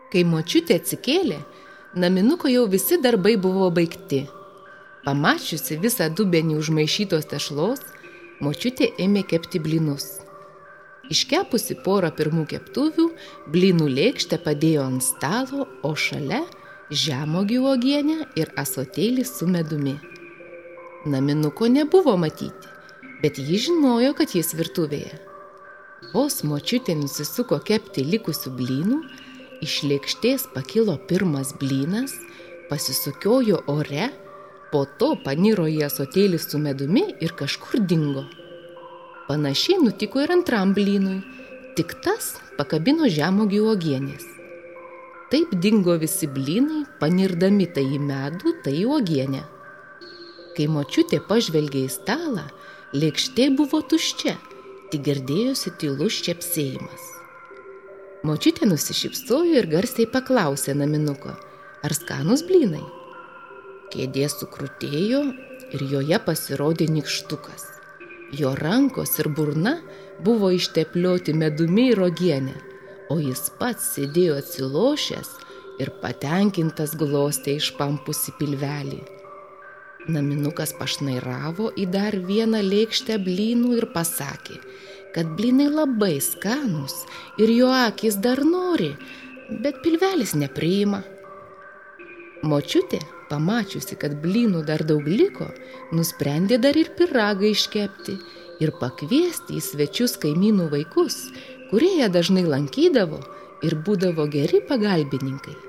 Kai močiutė atsikėlė, naminuko jau visi darbai buvo baigti. Pamačiusi visą dubenį užmaišytos tešlos, močiutė ėmė kepti blynus. Iškepusi porą pirmų keptuvių, blynų lėkštę padėjo ant stalo, o šalia žemuogių uogienę ir ąsotėlį su medumi. Naminuko nebuvo matyti, bet ji žinojo, kad jis virtuvėje. Vos močiutė nusisuko kepti likusių blynų, iš lėkštės pakilo pirmas blynas, pasisukiojo ore, po to paniro į ąsotėlį su medumi ir kažkur dingo. Panašiai nutiko ir antram blynui, tik tas pakabino žemuogių uogienės. Taip dingo visi blynai, panirdami tai į medų, tai į uogienę. Kai močiutė pažvelgė į stalą, lėkštė buvo tuščia, tik girdėjosi tylus čepsėjimas. Močiutė nusišypsojo ir garsiai paklausė naminuko, ar skanūs blynai. Kėdė sukrutėjo ir joje pasirodė nykštukas. Jo rankos ir burna buvo išteplioti medumi ir uogienę, o jis pats sėdėjo atsilošęs ir patenkintas glostė išpampusi pilvelį. Naminukas pašnairavo į dar vieną lėkštę blynų ir pasakė, kad blynai labai skanūs ir jo akys dar nori, bet pilvelis nepriima. Močiutė, pamačiusi, kad blynų dar daug liko, nusprendė dar ir pyragą iškepti ir pakviesti į svečius kaimynų vaikus, kurie ją dažnai lankydavo ir būdavo geri pagalbininkai.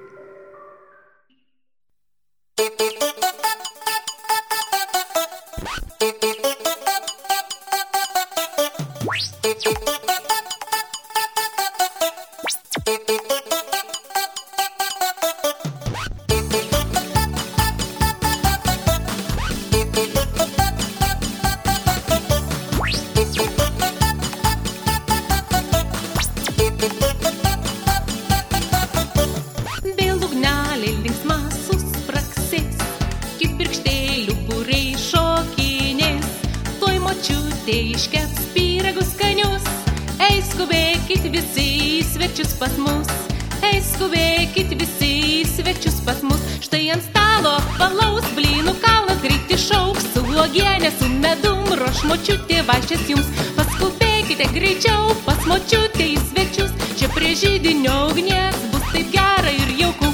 Iškeps pyragus skanius, eis skubėkit visi į svečius pas mus, eis skubėkit visi į svečius pas mus. Štai ant stalo valaus blynų kalnas greit išaugs, su uogiene, su medum ruoš močiutė vaišes jums. Paskubėkite greičiau pas močiutę į svečius, čia prie židinio ugnies bus taip gera ir jauku.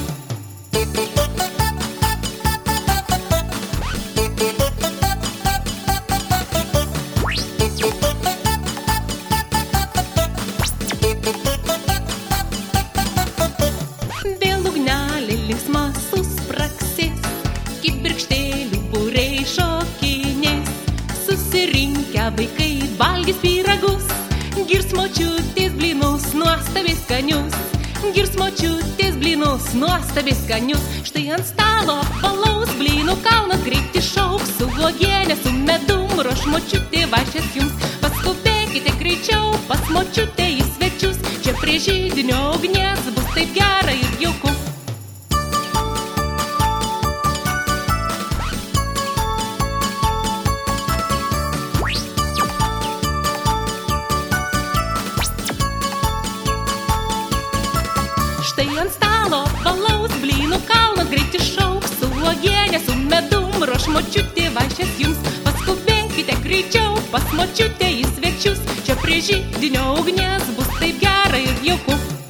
Vaikai valgys pyragus, girs močiutės blynus nuostabiai skanius, girs močiutės blynus nuostabiai skanius. Štai ant stalo valaus blynų kalnas greit išaugs, su uogiene, su medum ruoš močiutė vaišes jums. Paskubėkite greičiau pas močiutę į svečius, čia prie židinio ugnies bus taip gera ir jauku. Štai ant stalo valaus blynų kalnas greit išaugs, su uogiene, su medum ruoš močiutė vaišes jums. Paskubėkite greičiau pas močiutę į svečius, čia prie židinio ugnies bus taip gera ir jauku.